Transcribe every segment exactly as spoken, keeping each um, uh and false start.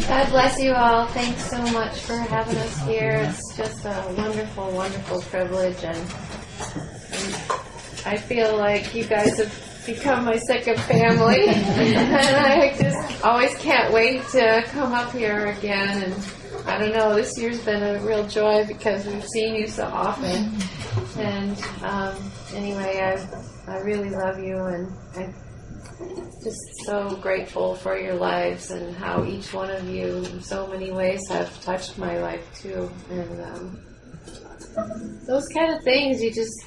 God bless you all. Thanks so much for having us here. It's just a wonderful, wonderful privilege, and, and I feel like you guys have become my second family, and I just always can't wait to come up here again. And I don't know, this year's been a real joy because we've seen you so often. And um, anyway, I I really love you, and I'm just so grateful for your lives and how each one of you in so many ways have touched my life too. And um, those kind of things, you just,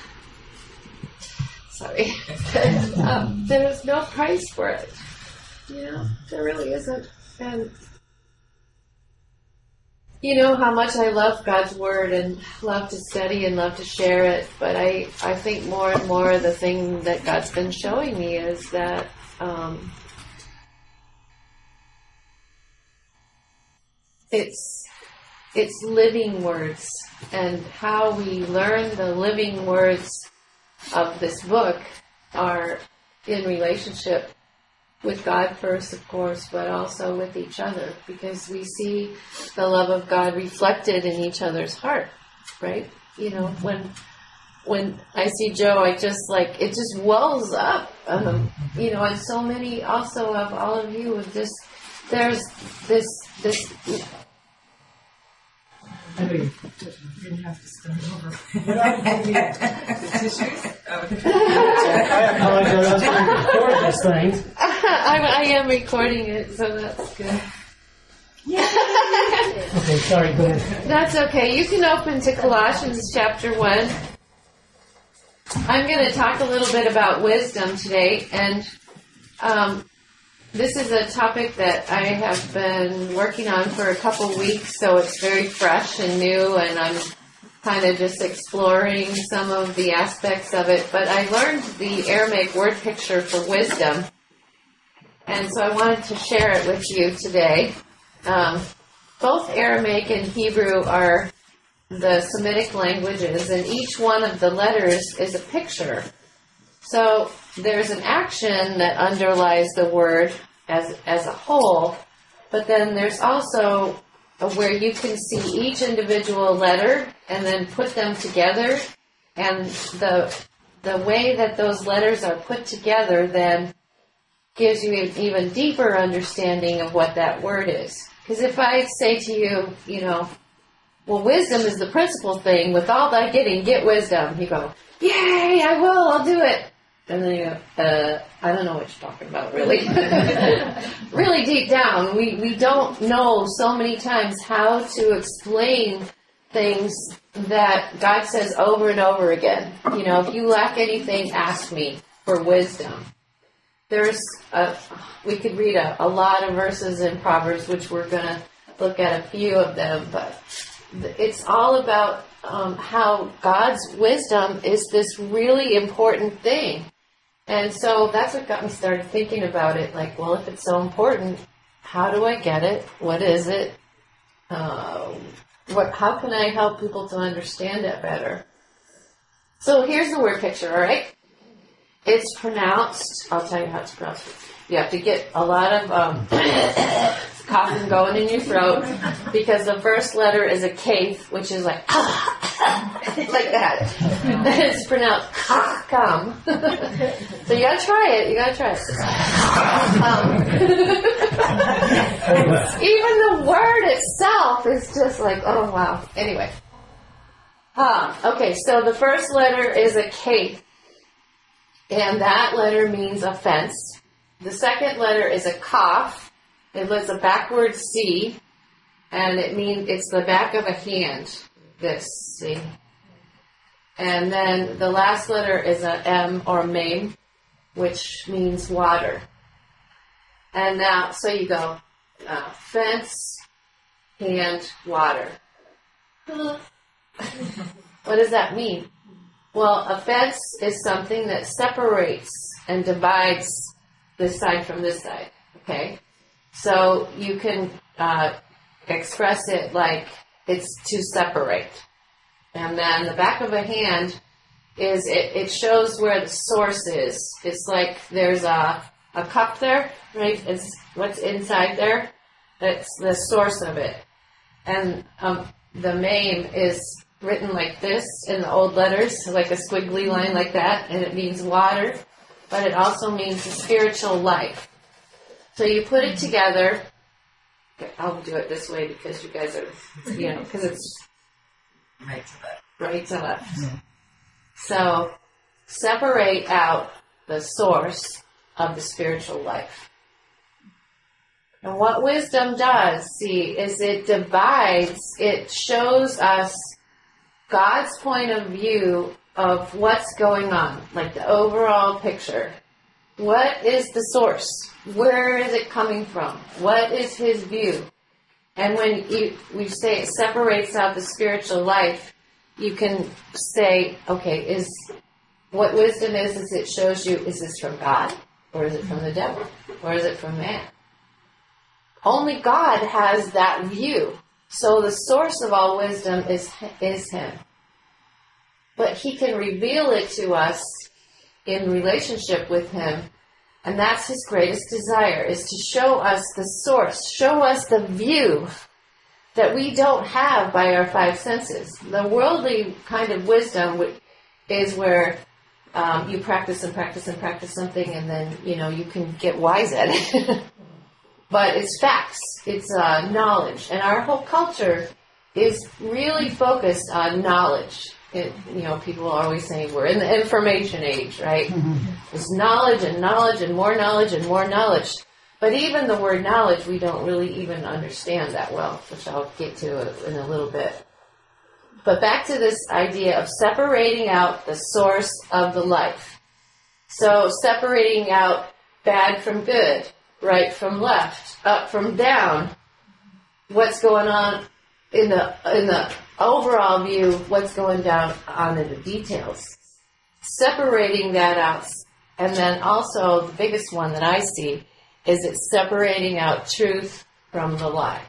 sorry, um, there's no price for it. You know, there really isn't. And you know how much I love God's Word and love to study and love to share it, but I, I think more and more the thing that God's been showing me is that um, it's it's living words, and how we learn the living words of this book are in relationship with God first, of course, but also with each other, because we see the love of God reflected in each other's heart, right? You know, when when I see Joe, I just like, it just wells up, um, you know, and so many also of all of you, of just, there's this, this, I know you didn't have to start over. The tissues? I apologize. I was going to record this thing. I, I am recording it, so that's good. Okay, sorry, go ahead. That's okay. You can open to Colossians chapter one. I'm going to talk a little bit about wisdom today, and um, this is a topic that I have been working on for a couple weeks, so it's very fresh and new, and I'm kind of just exploring some of the aspects of it. But I learned the Aramaic word picture for wisdom, and so I wanted to share it with you today. Um, both Aramaic and Hebrew are the Semitic languages, and each one of the letters is a picture. So there's an action that underlies the word as as a whole, but then there's also a, where you can see each individual letter and then put them together, and the the way that those letters are put together then gives you an even deeper understanding of what that word is. Because if I say to you, you know, well, wisdom is the principal thing, with all thy getting, get wisdom, you go, yay, I will, I'll do it. And then you go, uh, I don't know what you're talking about, really. Really deep down, we, we don't know so many times how to explain things that God says over and over again. You know, if you lack anything, ask me for wisdom. There's, a, we could read a, a lot of verses in Proverbs, which we're going to look at a few of them, but it's all about um, how God's wisdom is this really important thing. And so that's what got me started thinking about it. Like, well, if it's so important, how do I get it? What is it? Uh, what? How can I help people to understand it better? So here's the word picture, all right? It's pronounced, I'll tell you how it's pronounced. You have to get a lot of um, coughing going in your throat, because the first letter is a kaf, which is like, like that. It's pronounced come. So you gotta try it, you gotta try it. Um, even the word itself is just like, oh wow. Anyway. Um, okay, so the first letter is a kaf, and that letter means offense. The second letter is a kaf. It was a backward C, and it means it's the back of a hand. This, see? And then the last letter is a M or mem, which means water. And now, so you go uh, fence, hand, water. What does that mean? Well, a fence is something that separates and divides this side from this side, okay? So you can uh, express it like it's to separate. And then the back of a hand is, it, it shows where the source is. It's like there's a, a cup there, right? It's what's inside there. That's the source of it. And um, the name is written like this in the old letters, like a squiggly line like that, and it means water, but it also means the spiritual life. So you put it together. I'll do it this way because you guys are, you know, because it's Right to left. right to left. Yeah. So separate out the source of the spiritual life. And what wisdom does, see, is it divides, it shows us God's point of view of what's going on, like the overall picture. What is the source? Where is it coming from? What is his view? And when you, we say it separates out the spiritual life, you can say, okay, is what wisdom is, is it shows you, is this from God? Or is it from the devil? Or is it from man? Only God has that view. So the source of all wisdom is, is him. But he can reveal it to us in relationship with him. And that's his greatest desire, is to show us the source, show us the view that we don't have by our five senses. The worldly kind of wisdom is where um, you practice and practice and practice something, and then, you know, you can get wise at it. But it's facts. It's uh, knowledge. And our whole culture is really focused on knowledge. It, you know, people are always saying we're in the information age, right? Mm-hmm. There's knowledge and knowledge and more knowledge and more knowledge. But even the word knowledge, we don't really even understand that well, which I'll get to in a little bit. But back to this idea of separating out the source of the life. So separating out bad from good, right from left, up from down, what's going on in the in the overall view, what's going down on in the details. Separating that out. And then also the biggest one that I see is it's separating out truth from the lie,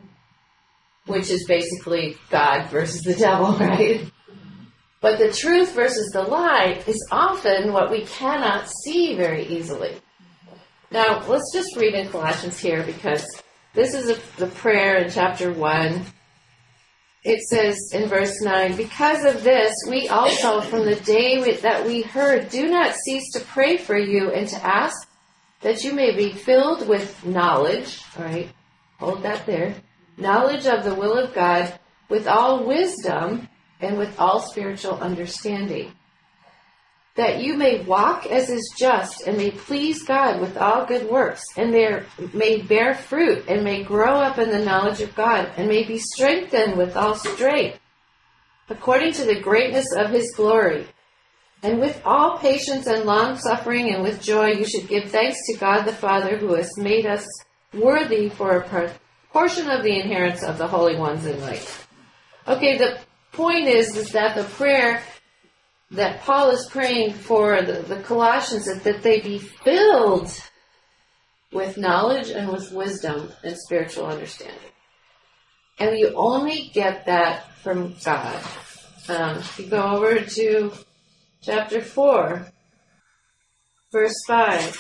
which is basically God versus the devil, right? But the truth versus the lie is often what we cannot see very easily. Now, let's just read in Colossians here, because this is a, the prayer in chapter one. It says in verse nine, because of this, we also, from the day we, that we heard, do not cease to pray for you and to ask that you may be filled with knowledge, all right, hold that there, knowledge of the will of God, with all wisdom and with all spiritual understanding, that you may walk as is just and may please God with all good works, and there may bear fruit and may grow up in the knowledge of God, and may be strengthened with all strength, according to the greatness of his glory. And with all patience and long-suffering and with joy you should give thanks to God the Father, who has made us worthy for a portion of the inheritance of the holy ones in light. Okay, the point is, is that the prayer that Paul is praying for the, the Colossians, that, that they be filled with knowledge and with wisdom and spiritual understanding. And you only get that from God. Um, if you go over to chapter four, verse five.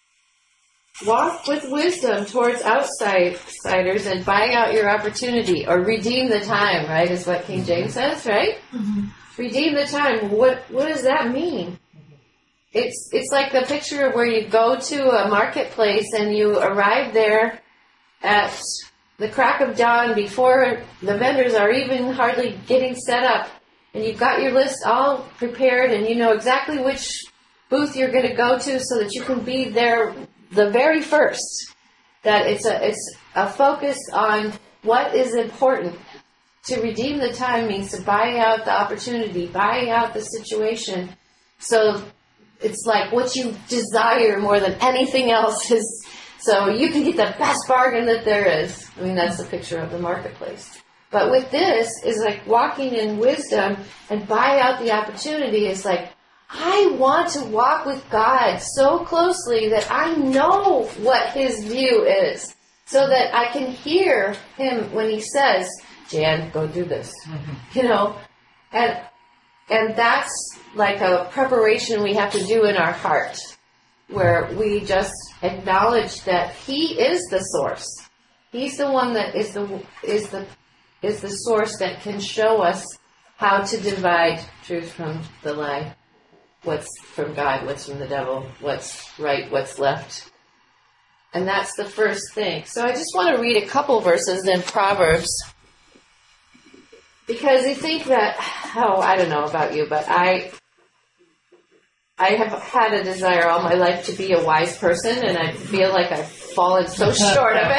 Walk with wisdom towards outsiders and buy out your opportunity, or redeem the time, right, is what King James says, right? Mm-hmm. Redeem the time. What what does that mean? It's it's like the picture of where you go to a marketplace and you arrive there at the crack of dawn before the vendors are even hardly getting set up, and you've got your list all prepared and you know exactly which booth you're going to go to so that you can be there the very first. That it's a it's a focus on what is important. To redeem the time means to buy out the opportunity, buy out the situation. So it's like what you desire more than anything else is, so you can get the best bargain that there is. I mean, that's the picture of the marketplace. But with this is like walking in wisdom and buy out the opportunity is like, I want to walk with God so closely that I know what his view is, so that I can hear him when he says, Jan, go do this, mm-hmm. you know, and and that's like a preparation we have to do in our heart, where we just acknowledge that he is the source, He's the one that is the is the is the source that can show us how to divide truth from the lie, what's from God, what's from the devil, what's right, what's left. And that's the first thing. So I just want to read a couple verses in Proverbs, because I think that, oh, I don't know about you, but I I have had a desire all my life to be a wise person, and I feel like I've fallen so short of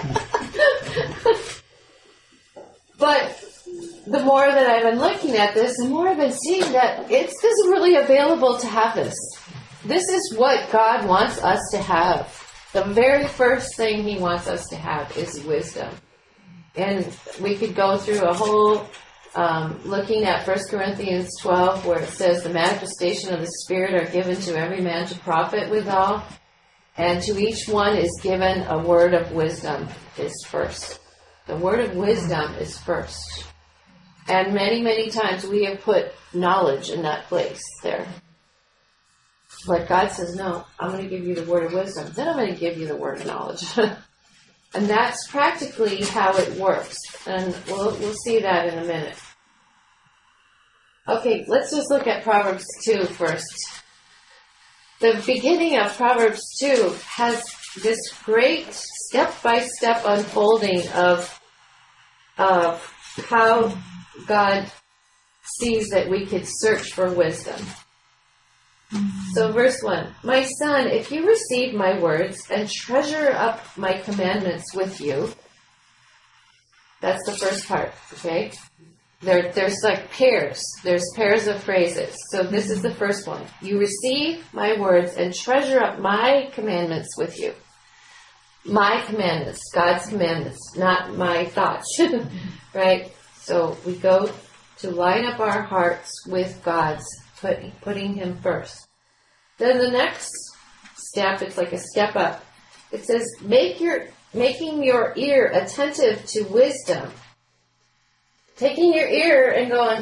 it. But the more that I've been looking at this, the more I've been seeing that it's isn't really available to have this. This is what God wants us to have. The very first thing He wants us to have is wisdom. And we could go through a whole um, looking at First Corinthians twelve, where it says the manifestation of the Spirit are given to every man to profit withal, and to each one is given a word of wisdom is first. The word of wisdom is first. And many, many times we have put knowledge in that place there. But God says, no, I'm going to give you the word of wisdom. Then I'm going to give you the word of knowledge. And that's practically how it works. And we'll, we'll see that in a minute. Okay, let's just look at Proverbs two first. The beginning of Proverbs two has this great step-by-step unfolding of, of how God sees that we could search for wisdom. So verse one, my son, if you receive my words and treasure up my commandments with you, that's the first part, okay? There, there's like pairs. There's pairs of phrases. So this is the first one. You receive my words and treasure up my commandments with you. My commandments, God's commandments, not my thoughts, right? So we go to line up our hearts with God's, put, putting Him first. Then the next step, it's like a step up. It says, make your, making your ear attentive to wisdom. Taking your ear and going,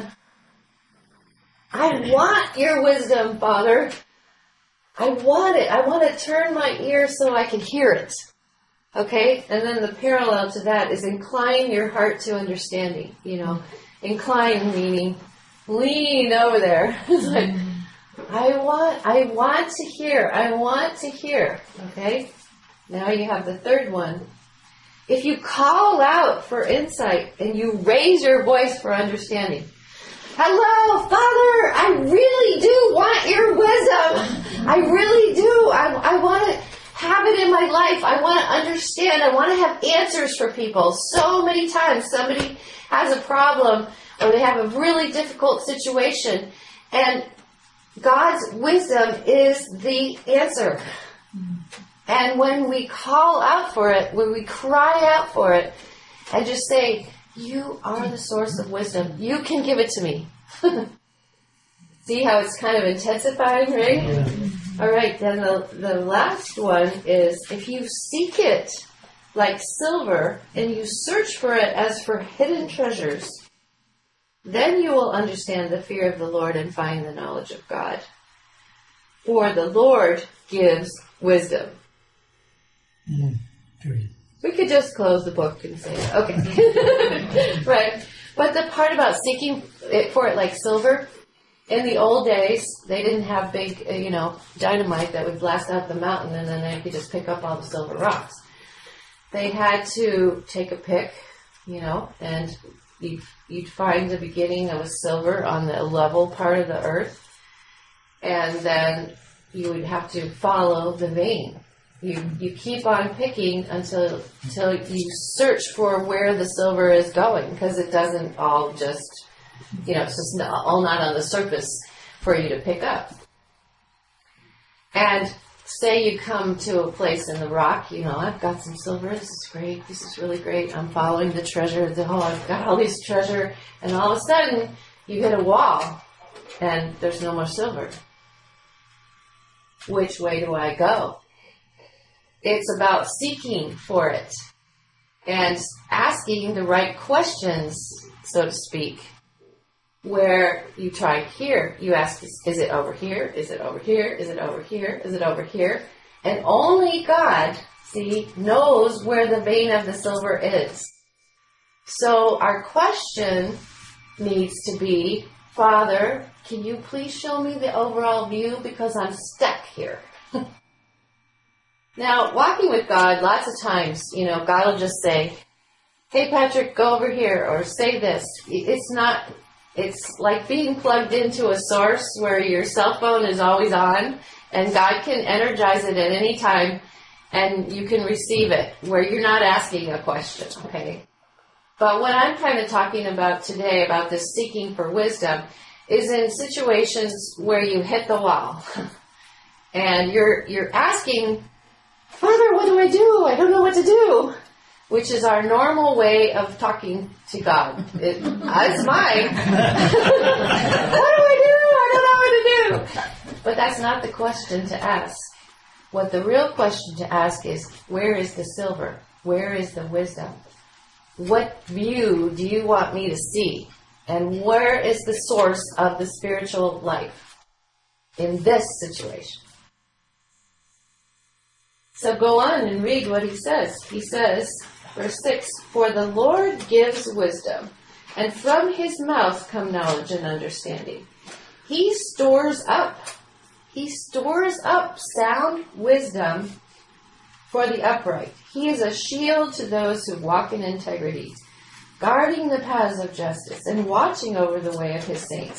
I want your wisdom, Father. I want it. I want to turn my ear so I can hear it. Okay? And then the parallel to that is incline your heart to understanding. You know, incline meaning lean over there. It's like, I want, I want to hear. I want to hear. Okay? Now you have the third one. If you call out for insight and you raise your voice for understanding. Hello, Father, I really do want your wisdom. I really do. I, I want to have it in my life. I want to understand. I want to have answers for people. So many times somebody has a problem or they have a really difficult situation, and God's wisdom is the answer. And when we call out for it, when we cry out for it, and just say, you are the source of wisdom. You can give it to me. See how it's kind of intensifying, right? Yeah. All right, then the, the last one is, if you seek it like silver, and you search for it as for hidden treasures, then you will understand the fear of the Lord and find the knowledge of God. For the Lord gives wisdom. Mm, we could just close the book and say, okay. Right. But the part about seeking it for it like silver, in the old days, they didn't have big, uh, you know, dynamite that would blast out the mountain and then they could just pick up all the silver rocks. They had to take a pick, you know, and you'd, you'd find the beginning of a silver on the level part of the earth, and then you would have to follow the vein. You you keep on picking until until you search for where the silver is going, because it doesn't all just, you know, it's just not, all not on the surface for you to pick up. And say you come to a place in the rock, you know, I've got some silver, this is great, this is really great, I'm following the treasure, the whole, I've got all this treasure, and all of a sudden you hit a wall and there's no more silver. Which way do I go? It's about seeking for it and asking the right questions, so to speak, where you try here. You ask, is it over here? Is it over here? Is it over here? Is it over here? And only God see, knows where the vein of the silver is. So our question needs to be, Father, can you please show me the overall view because I'm stuck here? Now, walking with God, lots of times, you know, God will just say, hey, Patrick, go over here, or say this. It's not, it's like being plugged into a source where your cell phone is always on, and God can energize it at any time, and you can receive it, where you're not asking a question, okay? But what I'm kind of talking about today, about this seeking for wisdom, is in situations where you hit the wall, and you're you're asking, Father, what do I do? I don't know what to do. Which is our normal way of talking to God. It, it's mine. What do I do? I don't know what to do. But that's not the question to ask. What the real question to ask is, where is the silver? Where is the wisdom? What view do you want me to see? And where is the source of the spiritual life in this situation? So go on and read what he says. He says, verse six, for the Lord gives wisdom, and from his mouth come knowledge and understanding. He stores up, he stores up sound wisdom for the upright. He is a shield to those who walk in integrity, guarding the paths of justice and watching over the way of his saints.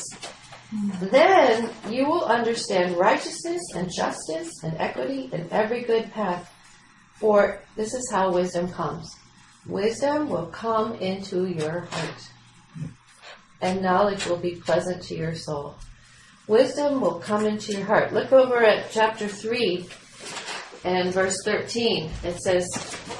Then you will understand righteousness and justice and equity and every good path. For this is how wisdom comes. Wisdom will come into your heart, and knowledge will be pleasant to your soul. Wisdom will come into your heart. Look over at chapter three and verse thirteen. It says,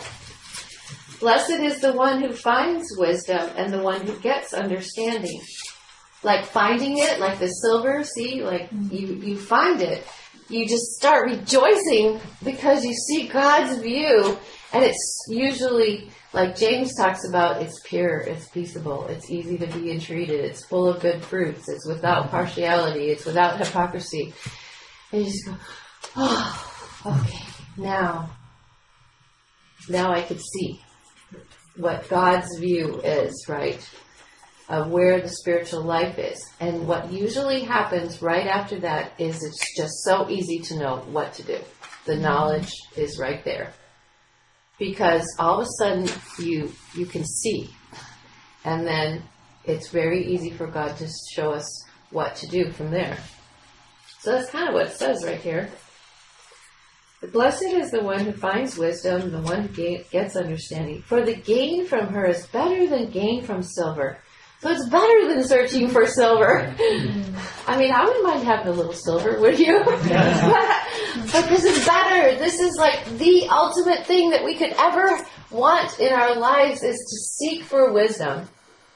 blessed is the one who finds wisdom and the one who gets understanding. Like finding it, like the silver, see, like you, you find it. You just start rejoicing because you see God's view. And it's usually, like James talks about, it's pure, it's peaceable, it's easy to be entreated, it's full of good fruits, it's without partiality, it's without hypocrisy. And you just go, oh, okay, now, now I could see what God's view is, right? Of where the spiritual life is. And what usually happens right after that is it's just so easy to know what to do. The knowledge is right there. Because all of a sudden you you can see. And then it's very easy for God to show us what to do from there. So that's kind of what it says right here. The blessed is the one who finds wisdom, the one who gets understanding. For the gain from her is better than gain from silver. So it's better than searching for silver. I mean, I wouldn't mind having a little silver, would you? but, but this is better. This is like the ultimate thing that we could ever want in our lives, is to seek for wisdom.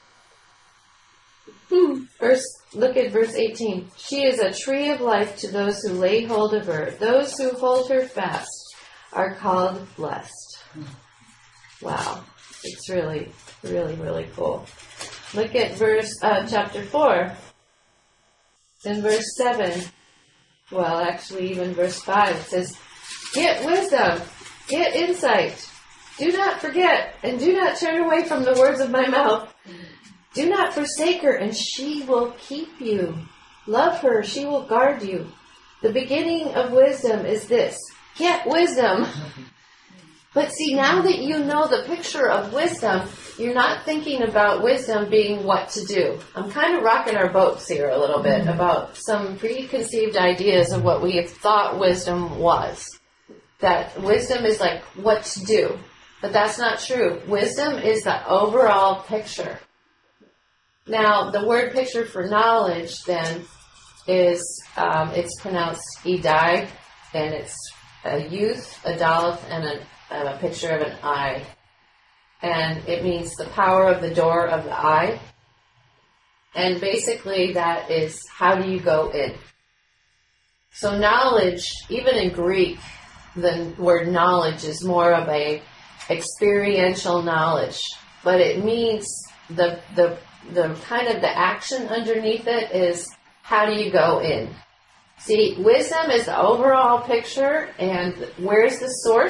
Hmm. Verse, look at verse eighteen. She is a tree of life to those who lay hold of her. Those who hold her fast are called blessed. Wow. It's really, really, really cool. Look at verse uh, chapter four. In verse seven, well, actually even verse five, it says, get wisdom, get insight. Do not forget, and do not turn away from the words of my mouth. Do not forsake her, and she will keep you. Love her, she will guard you. The beginning of wisdom is this: get wisdom. But see, now that you know the picture of wisdom, you're not thinking about wisdom being what to do. I'm kind of rocking our boats here a little bit about some preconceived ideas of what we have thought wisdom was. That wisdom is like what to do. But that's not true. Wisdom is the overall picture. Now, the word picture for knowledge, then, is, um, it's pronounced idai, and it's a youth, a daleth, and a, and a picture of an eye. And it means the power of the door of the eye. And basically that is, how do you go in? So knowledge, even in Greek, the word knowledge is more of a experiential knowledge. But it means the the the kind of the action underneath it is, how do you go in? See, wisdom is the overall picture, and where's the source?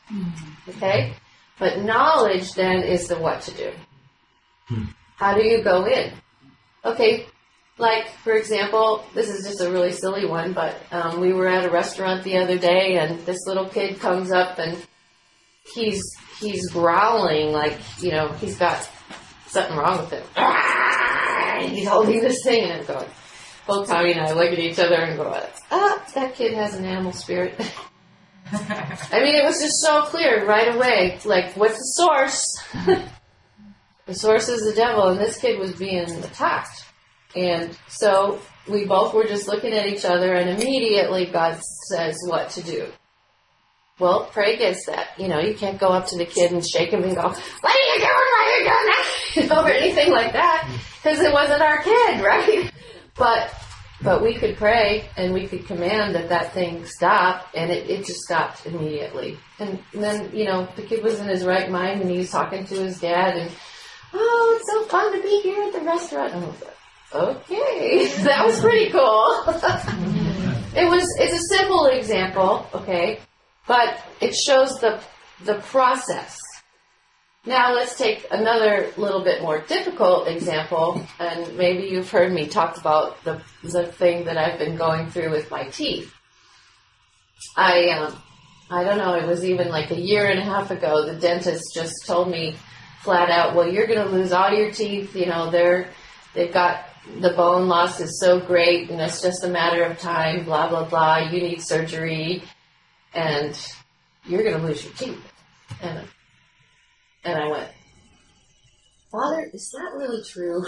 Okay? But knowledge then is the what to do. Hmm. How do you go in? Okay, like, for example, this is just a really silly one, but um, we were at a restaurant the other day, and this little kid comes up, and he's he's growling like, you know, he's got something wrong with him. And he's holding this thing, and I'm going, both Tommy and I look at each other and go, ah, that kid has an animal spirit. I mean, it was just so clear right away. Like, what's the source? The source is the devil, and this kid was being attacked. And so we both were just looking at each other, and immediately God says what to do. Well, pray against that. You know, you can't go up to the kid and shake him and go, what are you doing? Why are you doing that? You know, or anything like that, because it wasn't our kid, right? But but we could pray, and we could command that that thing stop, and it, it just stopped immediately. And, and then, you know, the kid was in his right mind, and he was talking to his dad, and, oh, it's so fun to be here at the restaurant. And I was like, okay, that was pretty cool. It was, it's a simple example, okay, but it shows the the process. Now let's take another little bit more difficult example, and maybe you've heard me talk about the the thing that I've been going through with my teeth. I um, I don't know, it was even like a year and a half ago, the dentist just told me flat out, well, you're going to lose all your teeth, you know, they're, they've got, the bone loss is so great, and it's just a matter of time, blah, blah, blah, you need surgery, and you're going to lose your teeth. And And I went, Father, is that really true?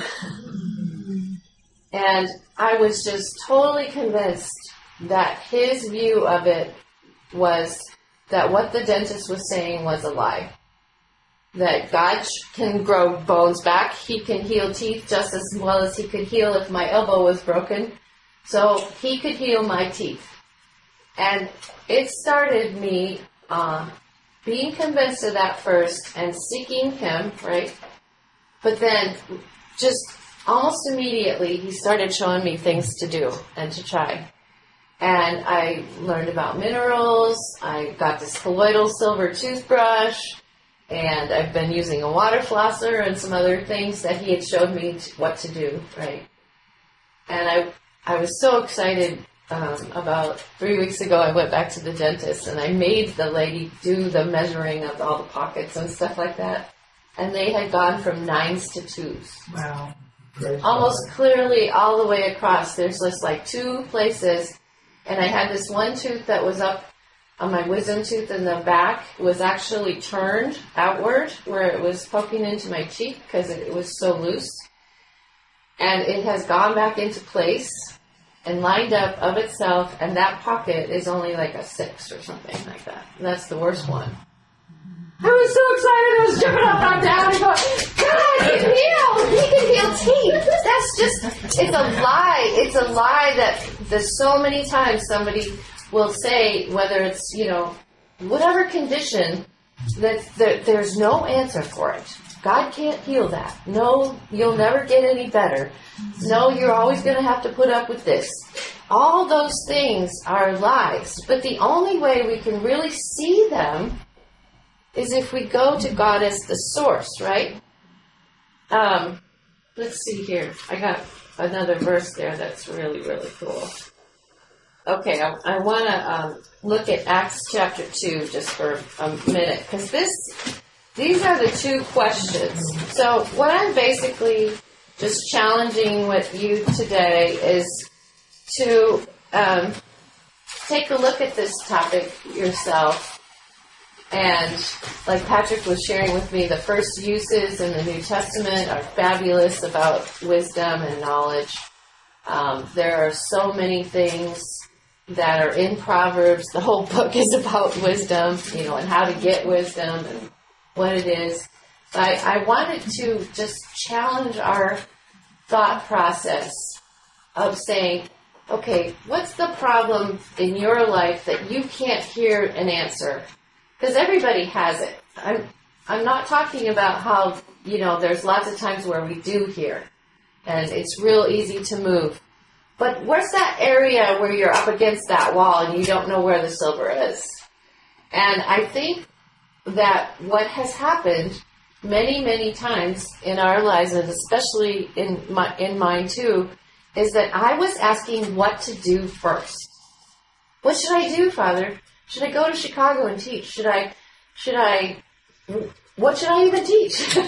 And I was just totally convinced that his view of it was that what the dentist was saying was a lie. That God can grow bones back. He can heal teeth just as well as he could heal if my elbow was broken. So he could heal my teeth. And it started me uh, being convinced of that first and seeking him, right? But then just almost immediately he started showing me things to do and to try. And I learned about minerals. I got this colloidal silver toothbrush. And I've been using a water flosser and some other things that he had showed me what to do, right? And I I was so excited. Um, about three weeks ago, I went back to the dentist, and I made the lady do the measuring of all the pockets and stuff like that. And they had gone from nines to twos. Wow. Praise Almost God. clearly all the way across. There's just like two places. And I had this one tooth that was up on my wisdom tooth in the back was actually turned outward where it was poking into my cheek because it, it was so loose. And it has gone back into place and lined up of itself, and that pocket is only like a six or something like that. That's the worst one. I was so excited, I was jumping up and down and going, God can heal! He can heal teeth! That's just, it's a lie. It's a lie that there's so many times somebody will say, whether it's, you know, whatever condition, that there, there's no answer for it. God can't heal that. No, you'll never get any better. No, you're always going to have to put up with this. All those things are lies. But the only way we can really see them is if we go to God as the source, right? Um, let's see here. I got another verse there that's really, really cool. Okay, I, I want to um, look at Acts chapter two just for a minute, because this, these are the two questions. So what I'm basically just challenging with you today is to um, take a look at this topic yourself. And like Patrick was sharing with me, the first uses in the New Testament are fabulous about wisdom and knowledge. Um, there are so many things that are in Proverbs. The whole book is about wisdom, you know, and how to get wisdom and what it is. But I, I wanted to just challenge our thought process of saying, okay, what's the problem in your life that you can't hear an answer? Because everybody has it. I'm, I'm not talking about how, you know, there's lots of times where we do hear, and it's real easy to move. But where's that area where you're up against that wall and you don't know where the silver is? And I think that what has happened many, many times in our lives, and especially in my in mine too, is that I was asking what to do first. What should I do, Father? Should I go to Chicago and teach? Should I, should I, what should I even teach?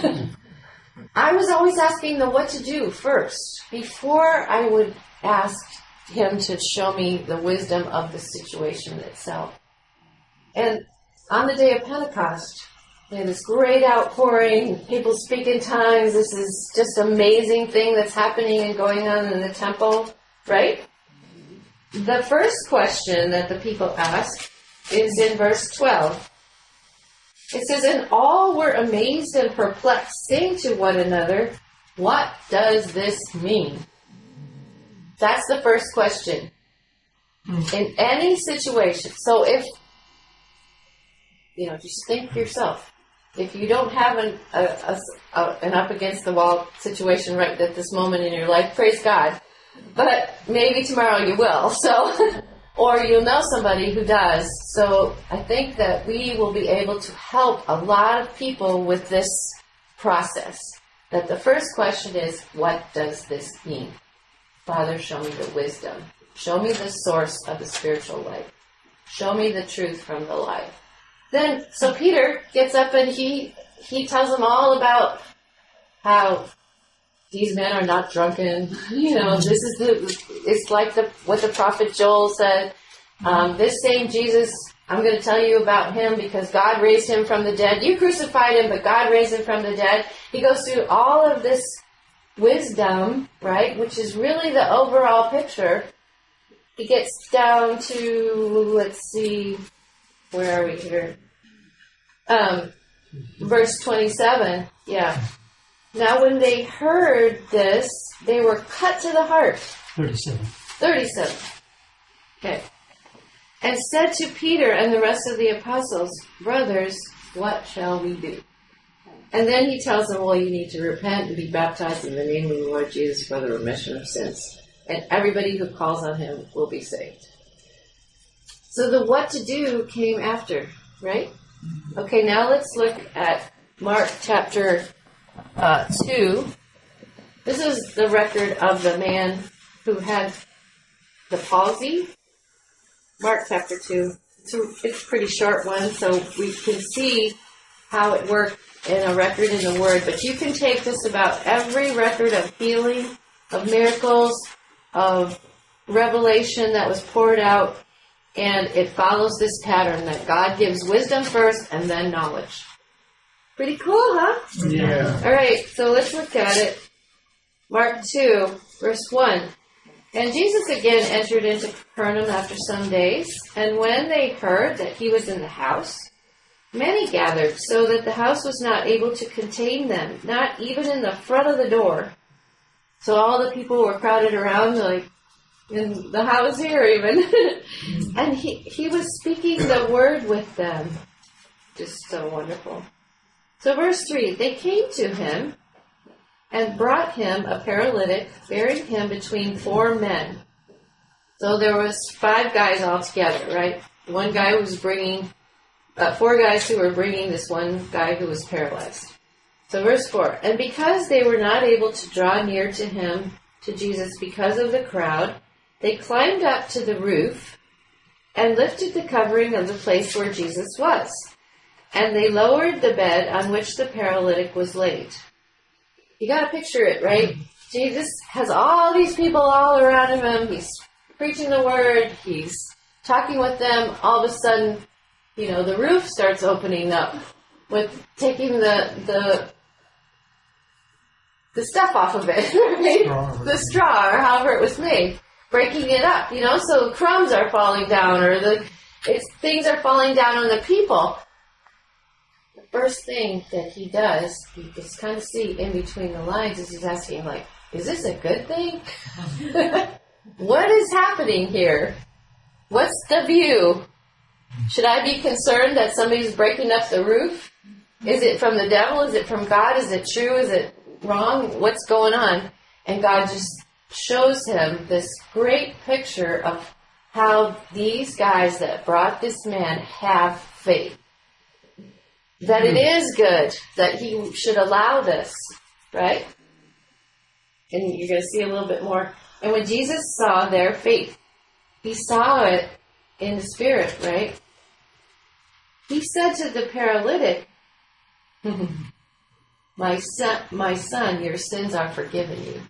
I was always asking the what to do first, before I would ask him to show me the wisdom of the situation itself. And on the day of Pentecost, we had this great outpouring, people speak in tongues, this is just amazing thing that's happening and going on in the temple, right? The first question that the people ask is in verse twelve. It says, and all were amazed and perplexed, saying to one another, what does this mean? That's the first question. In any situation. So if, you know, just think yourself. If you don't have an, a, a, a, an up against the wall situation right at this moment in your life, praise God. But maybe tomorrow you will. So, or you'll know somebody who does. So I think that we will be able to help a lot of people with this process. That the first question is, what does this mean? Father, show me the wisdom. Show me the source of the spiritual life. Show me the truth from the lie. Then, so Peter gets up and he he tells them all about how these men are not drunken. You know, this is the, it's like the what the prophet Joel said. Um, this same Jesus, I'm going to tell you about him because God raised him from the dead. You crucified him, but God raised him from the dead. He goes through all of this wisdom, right, which is really the overall picture. He gets down to, let's see, where are we here? Um, verse twenty-seven, yeah. Now when they heard this, they were cut to the heart. thirty-seven. thirty-seven. Okay. And said to Peter and the rest of the apostles, brothers, what shall we do? And then he tells them, well, you need to repent and be baptized in the name of the Lord Jesus for the remission of sins. And everybody who calls on him will be saved. So the what to do came after, right? Okay, now let's look at Mark chapter uh, two. This is the record of the man who had the palsy. Mark chapter two. It's a, it's a pretty short one, so we can see how it worked in a record in the Word. But you can take just about every record of healing, of miracles, of revelation that was poured out, and it follows this pattern that God gives wisdom first and then knowledge. Pretty cool, huh? Yeah. All right, so let's look at it. Mark two, verse one. And Jesus again entered into Capernaum after some days, and when they heard that he was in the house, many gathered, so that the house was not able to contain them, not even in the front of the door. So all the people were crowded around, like, in the house here even. And he, he was speaking the word with them. Just so wonderful. So verse three, they came to him and brought him a paralytic, bearing him between four men. So there was five guys all together, right? One guy was bringing, uh, four guys who were bringing this one guy who was paralyzed. So verse four, and because they were not able to draw near to him, to Jesus, because of the crowd, they climbed up to the roof and lifted the covering of the place where Jesus was. And they lowered the bed on which the paralytic was laid. You got to picture it, right? Jesus has all these people all around him. He's preaching the word. He's talking with them. All of a sudden, you know, the roof starts opening up with taking the the the stuff off of it, right? Straw. The straw, or however it was made, breaking it up, you know. So crumbs are falling down, or the it's things are falling down on the people. First thing that he does, you just kind of see in between the lines, is he's asking, like, is this a good thing? What is happening here? What's the view? Should I be concerned that somebody's breaking up the roof? Is it from the devil? Is it from God? Is it true? Is it wrong? What's going on? And God just shows him this great picture of how these guys that brought this man have faith. that it is good, that he should allow this, right? And you're going to see a little bit more. And when Jesus saw their faith, he saw it in the spirit, right? He said to the paralytic, my son, my son, your sins are forgiven you.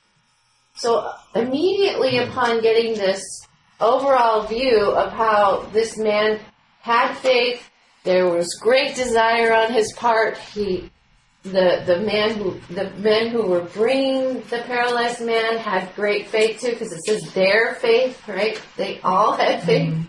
So immediately upon getting this overall view of how this man had faith, there was great desire on his part. He, the the man who the men who were bringing the paralyzed man had great faith too, because it says their faith, right? They all had faith. Mm-hmm.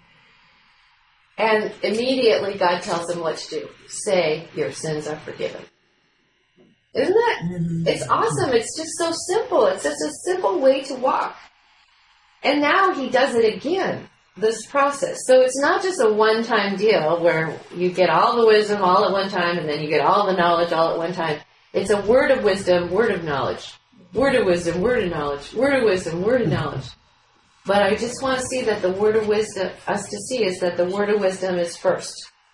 And immediately God tells him what to do. Say, your sins are forgiven. Isn't that? Mm-hmm. It's awesome. It's just so simple. It's just a simple way to walk. And now he does it again, this process. So it's not just a one-time deal where you get all the wisdom all at one time and then you get all the knowledge all at one time. It's a word of wisdom, word of knowledge. Word of wisdom, word of knowledge. Word of wisdom, word of knowledge. But I just want to see that the word of wisdom, us to see is that the word of wisdom is first.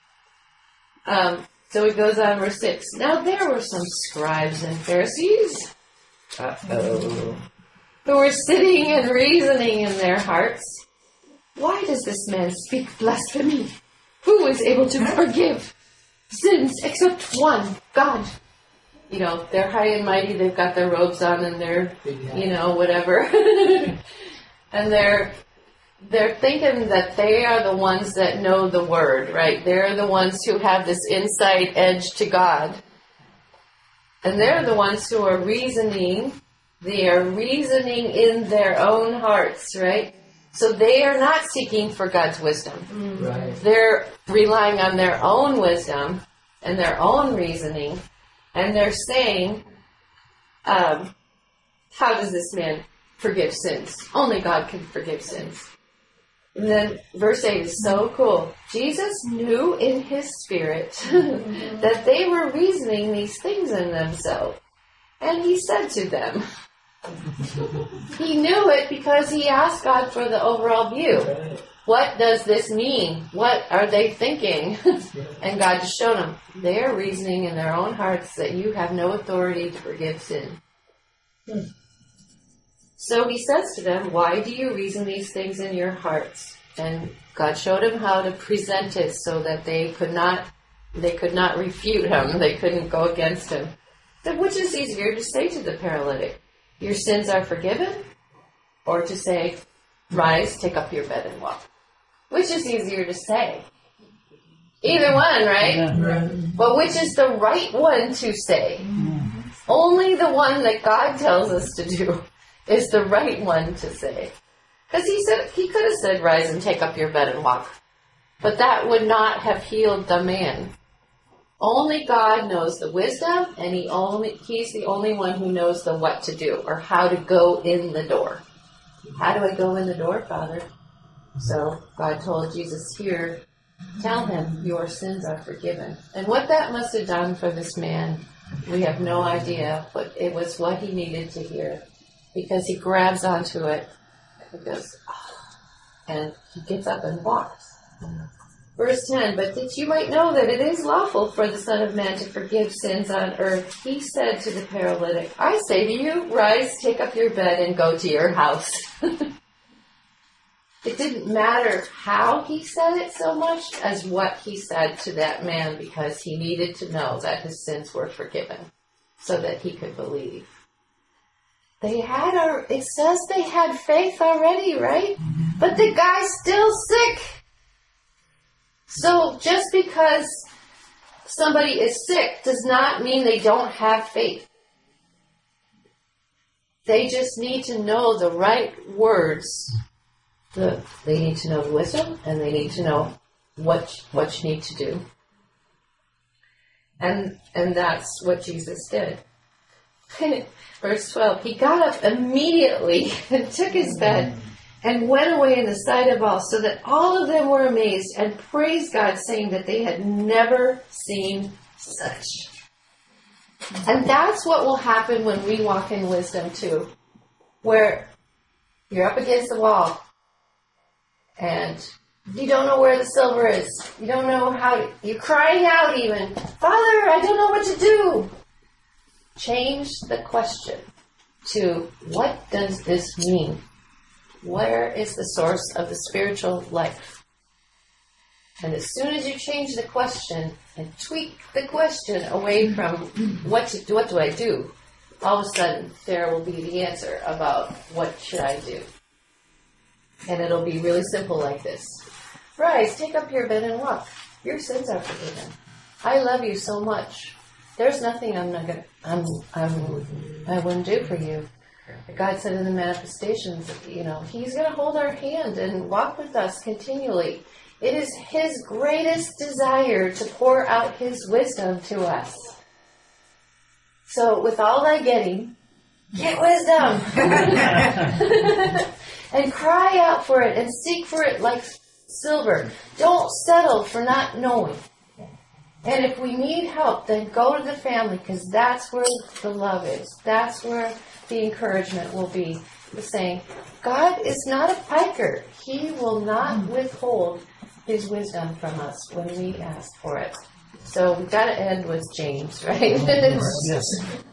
Um, so it goes on verse six. Now there were some scribes and Pharisees uh-oh, who were sitting and reasoning in their hearts. Why does this man speak blasphemy? Who is able to forgive sins except one, God? You know, they're high and mighty, they've got their robes on and they're, you know, whatever. And they're they're thinking that they are the ones that know the word, right? They're the ones who have this inside edge to God. And they're the ones who are reasoning. They are reasoning in their own hearts, right? So they are not seeking for God's wisdom. Right. They're relying on their own wisdom and their own reasoning. And they're saying, um, how does this man forgive sins? Only God can forgive sins. And then verse eight is so cool. Jesus knew in his spirit that they were reasoning these things in themselves. And he said to them, he knew it because he asked God for the overall view. What does this mean? What are they thinking? And God just showed them. They are reasoning in their own hearts that you have no authority to forgive sin. Hmm. So he says to them, why do you reason these things in your hearts? And God showed him how to present it so that they could not, they could not refute him. They couldn't go against him. So which is easier to say to the paralytic? Your sins are forgiven? Or to say, rise, take up your bed and walk? Which is easier to say? Either one, right? Yeah, right. But which is the right one to say? Mm-hmm. Only the one that God tells us to do is the right one to say. Because he said he could have said, rise and take up your bed and walk. But that would not have healed the man. Only God knows the wisdom, and he only he's the only one who knows the what to do, or how to go in the door. How do I go in the door, Father? So God told Jesus here, tell him your sins are forgiven. And what that must have done for this man, we have no idea, but it was what he needed to hear. Because he grabs onto it, and goes, oh, and he gets up and walks. Verse ten, but that you might know that it is lawful for the Son of Man to forgive sins on earth, he said to the paralytic, I say to you, rise, take up your bed, and go to your house. It didn't matter how he said it so much as what he said to that man, because he needed to know that his sins were forgiven so that he could believe. They had a, it says they had faith already, right? But the guy's still sick. So just because somebody is sick does not mean they don't have faith. They just need to know the right words. The, they need to know the wisdom, and they need to know what what you need to do. And and that's what Jesus did. Verse twelve, he got up immediately and took his bed and went away in the sight of all, so that all of them were amazed and praised God, saying that they had never seen such. And that's what will happen when we walk in wisdom too, where you're up against the wall and You don't know where the silver is. You don't know how to, you're crying out even, Father, I don't know what to do. Change the question to, what does this mean? Where is the source of the spiritual life? And as soon as you change the question and tweak the question away from what to, what do I do, all of a sudden there will be the answer about what should I do. And it'll be really simple like this. Rise, take up your bed and walk. Your sins are forgiven. I love you so much. There's nothing I'm not gonna I'm I'm I wouldn't do for you. God said in the manifestations, you know, He's gonna hold our hand and walk with us continually. It is His greatest desire to pour out His wisdom to us. So with all thy getting, get wisdom. And cry out for it and seek for it like silver. Don't settle for not knowing. And if we need help, then go to the family, because that's where the love is. That's where the encouragement will be. The saying, God is not a piker. He will not withhold His wisdom from us when we ask for it. So we've got to end with James, right? Yes.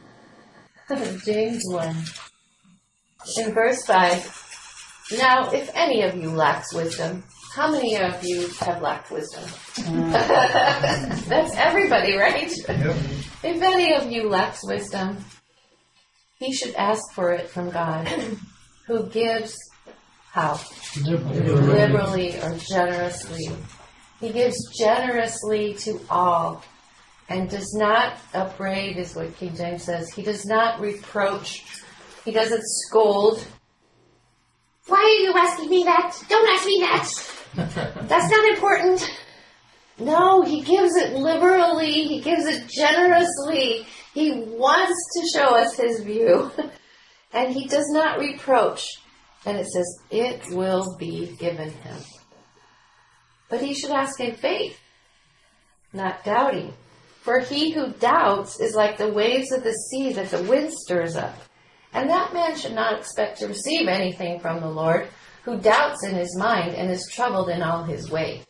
James one. In verse five, now if any of you lacks wisdom, how many of you have lacked wisdom? That's everybody, right? Yep. If any of you lacks wisdom, he should ask for it from God, who gives how? Liberally or generously. He gives generously to all, and does not upbraid, is what King James says. He does not reproach. He doesn't scold. Why are you asking me that? Don't ask me that. That's not important. No, he gives it liberally. He gives it generously. He wants to show us his view. And he does not reproach. And it says, it will be given him. But he should ask in faith, not doubting. For he who doubts is like the waves of the sea that the wind stirs up. And that man should not expect to receive anything from the Lord, who doubts in his mind and is troubled in all his ways.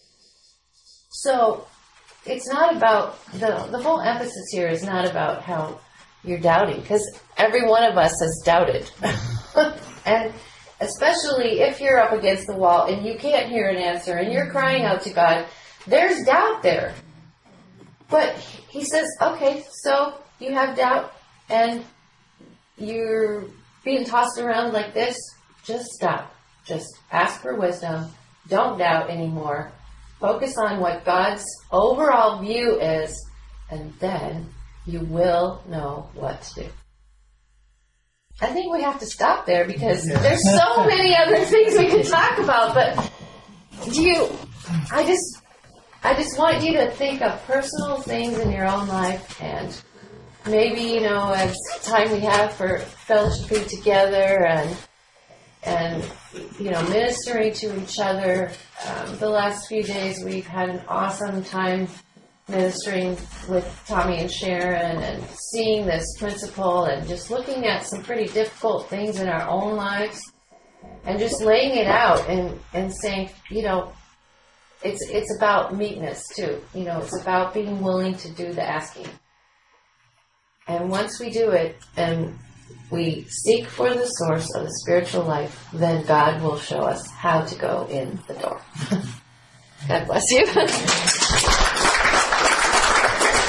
So, it's not about, the, the whole emphasis here is not about how you're doubting, because every one of us has doubted. And especially if you're up against the wall and you can't hear an answer and you're crying out to God, there's doubt there. But he says, okay, so you have doubt and you're being tossed around like this, just stop. Just ask for wisdom. Don't doubt anymore. Focus on what God's overall view is, and then you will know what to do. I think we have to stop there because there's so many other things we could talk about, but do you, I just, I just want you to think of personal things in your own life, and maybe, you know, as time we have for fellowshiping together and, and, you know, ministering to each other. Um, the last few days we've had an awesome time ministering with Tommy and Sharon and seeing this principle and just looking at some pretty difficult things in our own lives and just laying it out and, and saying, you know, it's, it's about meekness too. You know, it's about being willing to do the asking. And once we do it and we seek for the source of the spiritual life, then God will show us how to go in the door. God bless you.